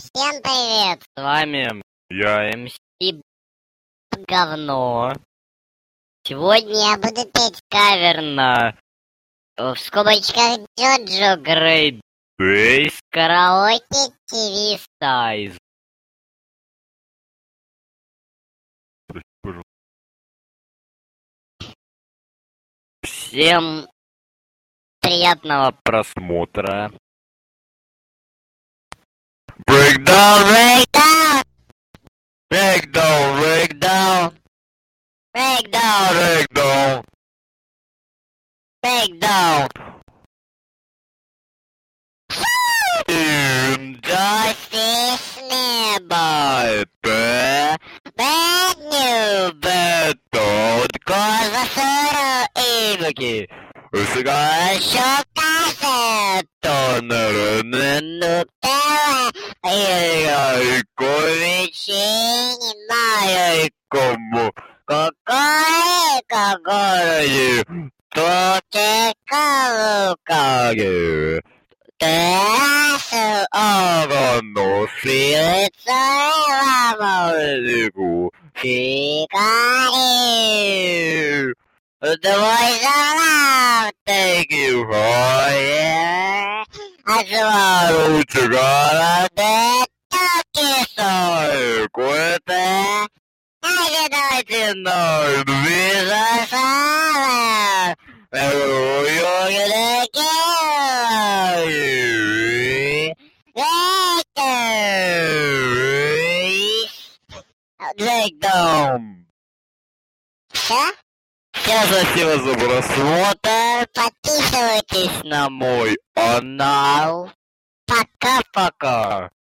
Всем привет! С вами я, МС Говно. Сегодня я буду петь кавер на в скобочках Джоджо Грейт Бейс Караоке ТВ Сайз. Всем приятного просмотра. Breakdown, breakdown, breakdown, breakdown, breakdown, breakdown, breakdown. Justice never bad new battle cause сорок ивки. Усгощу кассету на ТВ. Яйковичи немає кому. Какой то цікаво каги. Терасу огону світиться вам лику фікарів. Двой залавтиків гоє, а звару чигара де такі сої куйте. Дайте на дві засали, Breakdown. Все? Всем спасибо за просмотр. Подписывайтесь на мой канал. Пока-пока.